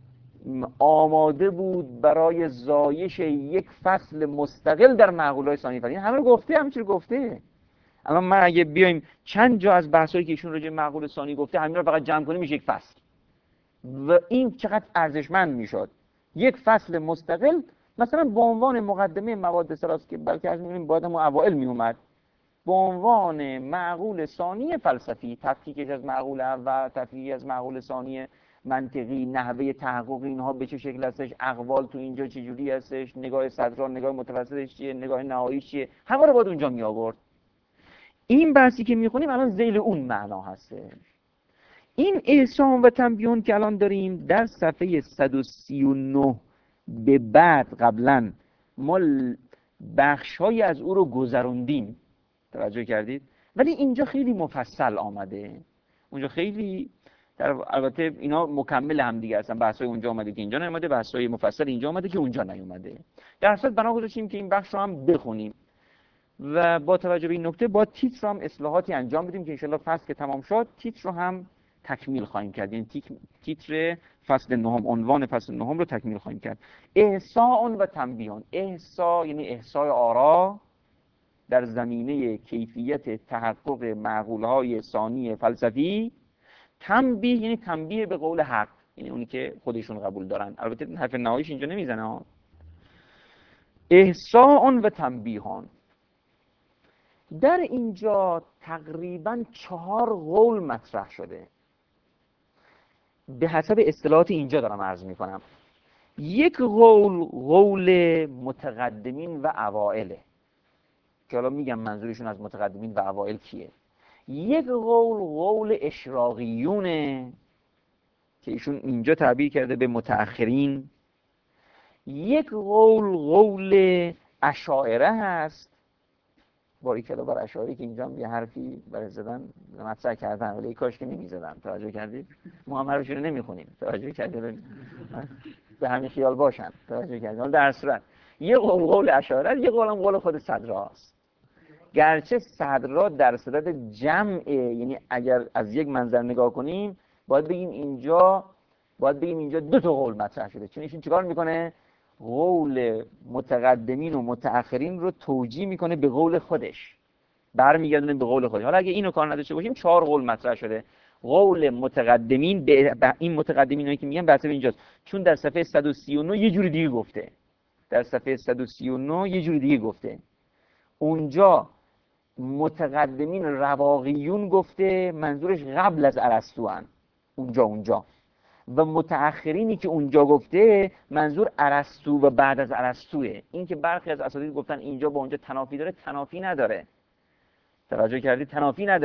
آماده بود برای زایش یک فصل مستقل در معقولهای ثانی فلسفی. همه رو گفته، همه چی رو گفته. اما من اگه بیایم چند جا از بحثایی که ایشون راجع به معقول ثانی گفته همین رو فقط جمع کنیم میشه یک فصل. و این چقدر ارزشمند میشد. یک فصل مستقل مثلا به عنوان مقدمه مواد سلاس که بلکه از می‌بینیم باید هم اوائل می اومد، به عنوان معقول ثانی فلسفی، تفکیکش از معقول اول، تفکیک از معقول ثانی منطقی، نحوه تحقق اینها به چه شکل هستش، اقوال تو اینجا چه جوری هستش، نگاه صدرا، نگاه متوسطش چیه، نگاه نهاییش چیه، همه رو باید اونجا می آورد. این بحثی که میخونیم الان ذیل اون معنا هستش. این احسان و تنبیهان که الان داریم در صفحه صد و سی و نه به بعد قبلا ما بخش‌هایی از او رو گذروندیم، توجه کردید؟ ولی اینجا خیلی مفصل آمده. اونجا خیلی در البته اینا مکمل هم دیگه هستن. بحث‌های اونجا اومده که اینجا نیومده، بحث‌های مفصل اینجا اومده که اونجا نیومده. در اصل بنا گذاشتیم که این بخش رو هم بخونیم و با توجه به این نکته با تیتر هم اصلاحاتی انجام بدیم که ان شاءالله فصل که تمام شد تیتر رو هم تکمیل خواهیم کرد. یعنی تیتر فصل نهم، عنوان فصل نهم رو تکمیل خواهیم کرد. احساء و تنبیهان. احساء یعنی احساء آرا در زمینه کیفیت تحقق معقولهای ثانی فلسفی. تنبیه یعنی تنبیه به قول حق، یعنی اونی که خودشون قبول دارن. البته حرف نهاییش اینجا نمیزنه ها. احساء و تنبیهان. در اینجا تقریبا چهار قول مطرح شده به حسب اصطلاحات اینجا دارم عرض میکنم. یک قول قول متقدمین و اوائله که حالا میگم منظورشون از متقدمین و اوائل کیه. یک قول قول اشراقیونه که ایشون اینجا تعبیر کرده به متأخرین. یک قول قول اشاعره هست. باری کلا بر اشاعره که اینجا یه حرفی برای زدن مطرح کردن ولی کاش که نمیزدن. توجه کردید؟ ما هم حرفشون رو نمیخونیم. توجه کردید؟ به همین خیال باشن. توجه کردید؟ حالا در صورت یه قول قول اشاعره، یه قولم قول خود صدراست. گرچه صدرا در صورت جمعه، یعنی اگر از یک منظر نگاه کنیم باید بگیم اینجا باید بگیم اینجا دو تا قول مطرح شده. چون ایشون چیکار میکنه؟ قول متقدمین و متأخرین رو توجیه میکنه به قول خودش، برمیگردونه به قول خودش. حالا اگه اینو کار نداشته باشیم چهار قول مطرح شده. قول متقدمین به این متقدمینایی که میگن بحث اینجاست، چون در صفحه صد و سی و نه یه جوری دیگه گفته. در صفحه صد و سی و نه یه جوری دیگه گفته. اونجا متقدمین رواقیون گفته، منظورش قبل از ارسطو ان. اونجا اونجا و متأخرینی که اونجا گفته منظور ارسطو و بعد از ارسطوئه. این که برخی از اساتید گفتن اینجا با اونجا تنافی داره، تنافی نداره. توجه کردید؟ تنافی نداره.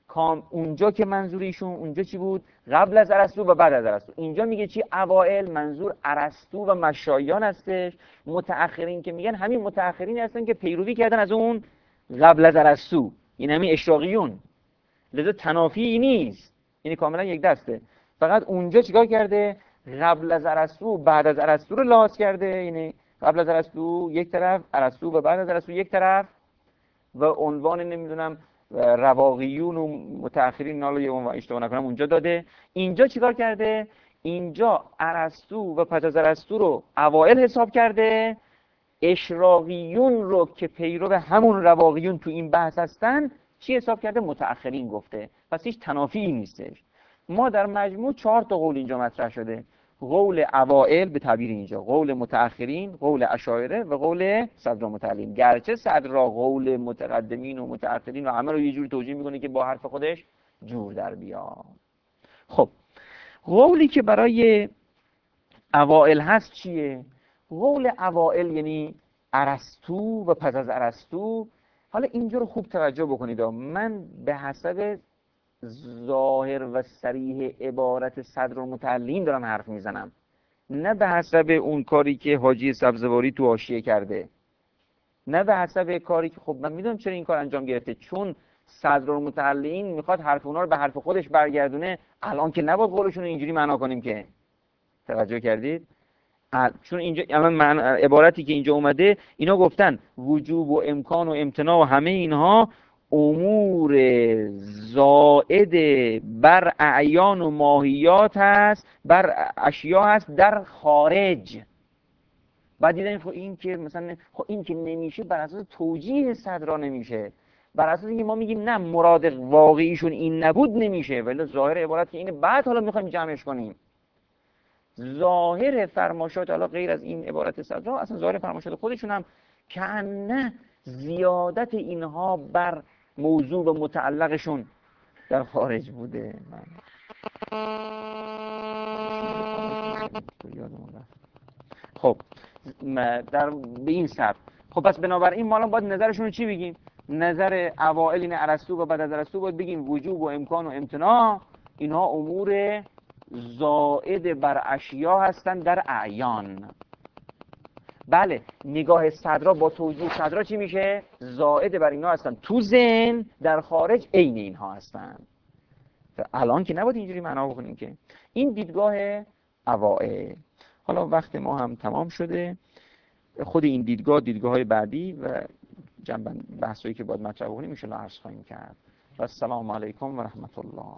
کام اونجا که منظور ایشون اونجا چی بود؟ قبل از ارسطو و بعد از ارسطو. اینجا میگه چی؟ اوائل منظور ارسطو و مشایان هستش. متأخرین که میگن همین متأخرین هستن که پیروی کردن از اون قبل از ارسطو، این همین اشراقیون. لذا تنافی نیست، این کاملا یک دسته. فقط اونجا چیکار کرده؟ قبل از ارسطو بعد از ارسطو رو لحاظ کرده، یعنی قبل از ارسطو یک طرف، ارسطو و بعد از ارسطو یک طرف، و عنوان نمیدونم رواقیون و متأخرین نالو یه عنوان اشتباه نکنم اونجا داده. اینجا چیکار کرده؟ اینجا ارسطو و پس از ارسطو رو اوائل حساب کرده، اشراقیون رو که پیرو همون رواقیون تو این بحث هستن چی حساب کرده؟ متأخرین گفته. پس هیچ تنافی نیستش. ما در مجموع چهار تا قول اینجا مطرح شده: قول اوائل به تعبیر اینجا، قول متأخرین، قول اشاعره و قول صدرالمتعلین. گرچه صدرا قول متقدمین و متأخرین و همه رو یه جوری توجیه میکنه که با حرف خودش جور در بیاد. خب قولی که برای اوائل هست چیه؟ قول اوائل یعنی ارسطو و پس از ارسطو. حالا اینجا رو خوب توجه بکنید، من به حسب ظاهر و صریح عبارت صدرالمتعلین دارم حرف میزنم، نه به حسب اون کاری که حاجی سبزواری تو حاشیه کرده، نه به حسب کاری که خب من میدونم چرا این کار انجام گرفته، چون صدرالمتعلین میخواد حرف اونا رو به حرف خودش برگردونه. الان که نباید قولشون رو اینجوری معنا کنیم که، توجه کردید؟ چون اینجا الان عبارتی که اینجا اومده اینا گفتن وجوب و امکان و امتناع و همه اینها امور زائد بر اعیان و ماهیات هست، بر اشیا هست در خارج. بعد دیدن خب این که مثلا خب این که نمیشه، بر اساس توجیه صدرا نمیشه، بر اساس اینکه ما میگیم نه مراد واقعیشون این نبود نمیشه، ولی ظاهر عبارت که اینه، بعد حالا میخوایم جمعش کنیم. ظاهر فرماشات حالا غیر از این عبارت صدرا، اصلا ظاهر فرماشات خودشون هم که نه زیادت اینها بر موضوع و متعلقشون در خارج بوده. من خب در به این سبب. خب پس بنابراین ما الان باید نظرشون رو چی بگیم؟ نظر اوائل ارسطو و بعد از ارسطو باید بگیم وجوب و امکان و امتناع اینها امور زائد بر اشیا هستند در اعیان. بله، نگاه صدرا با توجیه صدرا چی میشه؟ زائد بر اینها هستن تو ذهن، در خارج عین اینها هستن. الان که نباید اینجوری معنا بکنیم که. این دیدگاه اوائل. حالا وقت ما هم تمام شده، خود این دیدگاه دیدگاه های بعدی و جنبه بحثایی که باید مطرح بکنیم ان شاء الله عرض خواهیم کرد. و السلام علیکم و رحمت الله.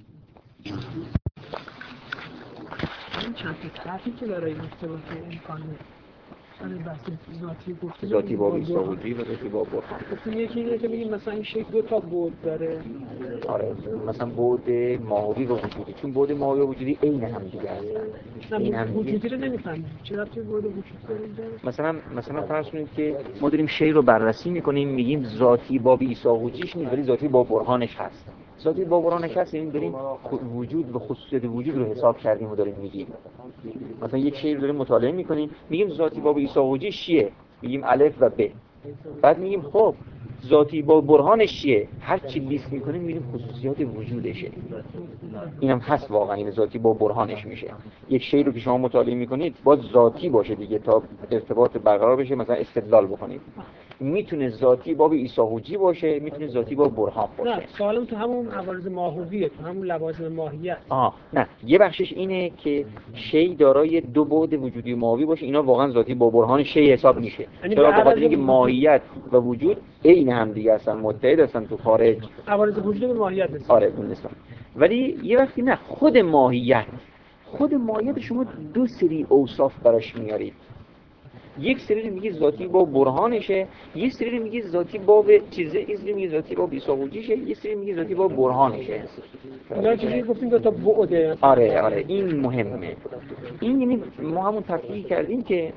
این چند تا طرحی که برای ارتباط امکان برای بحث ذاتی گفته ذاتی با بیساوجی و ذاتی با برهان. گفتیم یکی اینه که بگیم مثلا این شکل دو تا بعد داره. آره مثلا بعد ماهوی و وجودی، چون بعد ماهوی و وجودی عین هم دیگه هستن. این هم وجودی رو نمیفهمیم چرا توی بعد وجود داره. مثلا مثلا فرض کنید که ما داریم شی رو بررسی میکنیم، میگیم ذاتی با بیساوجیش نیست ولی ذاتی با برهانش هست. ذاتی با برهانش هست یعنی داریم وجود و خصوصیت وجود رو حساب کردیم و داریم میگیم. مثلا یک شی رو داریم مطالعه میکنیم، میگیم ذاتی با بیساوجیش چیه؟ میگیم الف و ب. بعد میگیم خب ذاتی با برهانش چیه؟ هر چی لیست میکنیم میگیم خصوصیات وجودشه. اینم هست واقعا، این ذاتی با برهانش میشه. یک شی رو که شما مطالعه میکنید باید ذاتی باشه دیگه تا ارتباط برقرار بشه، مثلا استدلال بکنید. میتونه ذاتی باب ایساهوجی باشه، میتونه ذاتی با برهان باشه. نه سوالم تو همون عوارض ماهویه، تو همون لوازم ماهیت. آه نه، یه بخشش اینه که شی دارای دو بعد وجودی و ماهوی باشه، اینا واقعا ذاتی با برهان شی حساب میشه. چرا؟ به خاطر اینکه ماهیت و وجود عین هم دیگه هستن، متحد هستن تو خارج. عوارض وجود به ماهیت هست. آره اون نیستن. ولی یه وقتی نه، خود ماهیت خود ماهیت شما دو سری اوصاف براش میارید. یک سری میگه ذاتی با برهانشه، یک سری میگه ذاتی با چیزه، یک سری میگه ذاتی با بیساوجیشه، یک سری میگه ذاتی با برهانشه. اینا چیزی گفتیم دو تا بعده. آره آره این مهمه. این یعنی ما همون تفکیک کردیم که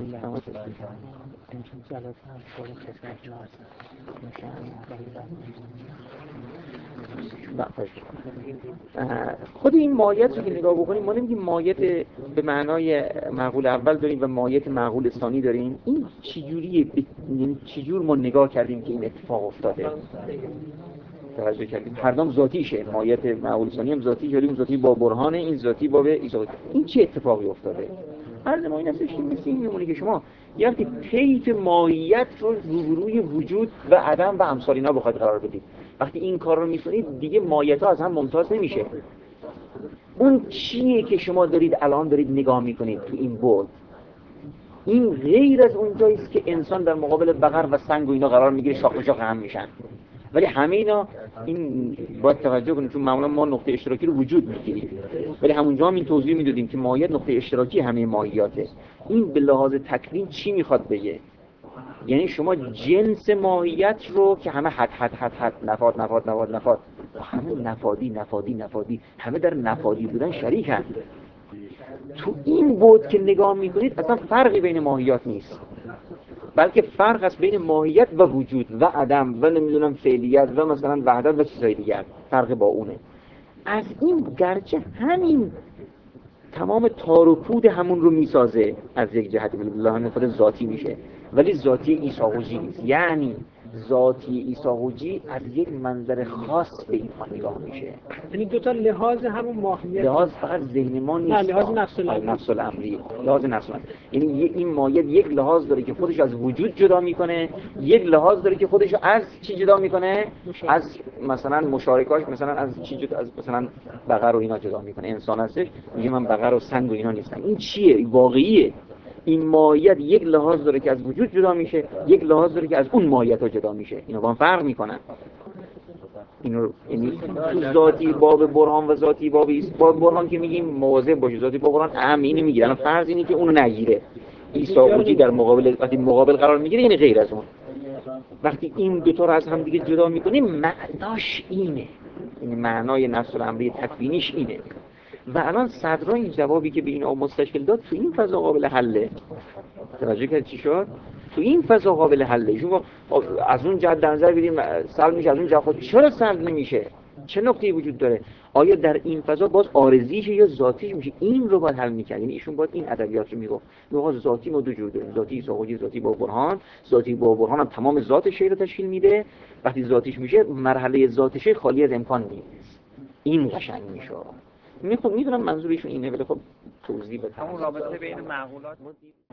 خود این ماهیت رو که نگاه بکنیم، ما نمیگیم ماهیت به معنای معقول اول داریم و ماهیت معقول ثانی داریم. این چجوریه؟ یعنی چجور ما نگاه کردیم که این اتفاق افتاده؟ توجه کردید هر دام ذاتیشه، ماهیت معقول ثانی هم ذاتی، ولی اون ذاتی با برهان، این ذاتی با به ایثار. این چه اتفاقی افتاده؟ عرض ما این هستش که مثل این نمونه که شما یه وقتی طیف ماهیت رو روبروی وجود و عدم و امثال اینا بخواید قرار بدید، وقتی این کار رو می‌کنید دیگه ماهیت‌ها از هم ممتاز نمیشه. اون چیه که شما دارید الان دارید نگاه می‌کنید تو این بعد؟ این غیر از اون جایی است که انسان در مقابل بقر و سنگ و اینا قرار میگیره، شاخ به شاخ هم میشن. ولی همه اینا این باید توجه کنید چون معمولا ما نقطه اشتراکی رو وجود میگیریم، ولی همونجا هم این توضیح میدادیم که ماهیت نقطه اشتراکی همه ماهیاته. این به لحاظ تکوین چی میخواد بگه؟ یعنی شما جنس ماهیت رو که همه حد حد حد حد نفاد نفاد نفاد نفاد همه نفادی نفادی نفادی همه در نفادی بودن شریکن. تو این بود که نگاه میکنید اصلا فرقی بین ماهیات نیست، بلکه فرق است بین ماهیت و وجود و عدم و نمیدونم فعلیت و مثلا وحدت و چیزهای دیگر. فرق با اونه. از این گرچه همین تمام تار و پود همون رو میسازه از یک جهت بالله خود ذاتی میشه، ولی ذاتی ایساقوجی نیست. یعنی ذاتی ایساقوجی از یک منظر خاص به این نگاه میشه. یعنی دو تا لحاظ همون ماهیت، لحاظ فقط ذهن ما نیست، نه لحاظ نفس الامری. نفس الامری لحاظ نفس الامری یعنی این ماهیت یک لحاظ داره که خودش از وجود جدا میکنه، یک لحاظ داره که خودش از چی جدا میکنه؟ از مثلا مشارکاش، مثلا از چی جدا، از مثلا بقر و اینا جدا میکنه. انسان هستش میگه من بقر و سنگ و اینا نیستم. این چیه؟ واقعیه. این ماهیت یک لحاظ داره که از وجود جدا میشه، یک لحاظ داره که از اون ماهیت ها جدا میشه. اینا با هم فرق میکنن. اینو یعنی تو ذاتی باب برهان و ذاتی باب ایست باب برهان که میگیم مواظب باشه، ذاتی باب برهان اهم اینو میگیره. الان فرض اینه که اونو نگیره. ایساقوجی در مقابل وقتی مقابل قرار میگیره یعنی غیر از اون. وقتی این دو تا رو از هم دیگه جدا میکنیم معناش اینه، یعنی معنای نفس الامری تکوینیش اینه. و الان صدرا این جوابی که به این آب مستشکل داد تو این فضا قابل حله. توجه کرد چی شد؟ تو این فضا قابل حله. شما از اون جهت در نظر بگیریم سلب میشه، از اون جهت خود چرا سلب نمیشه؟ چه نقطه‌ای وجود داره؟ آیا در این فضا باز عارضیشه یا ذاتیش میشه؟ این رو باید حل می‌کرد. یعنی ایشون باید این ادبیات رو میگفت. میگه ذاتی ما دو جور داریم، ذاتی ایساقوجی، ذاتی با برهان. ذاتی با برهان هم تمام ذات شی رو تشکیل میده. وقتی ذاتیش میشه مرحله ذات شی خالی از امکان نیست. این قشنگ میشه. میخوام میدونم منظورشون اینه، ولی خب توضیح بدم. همون رابطه بین معقولات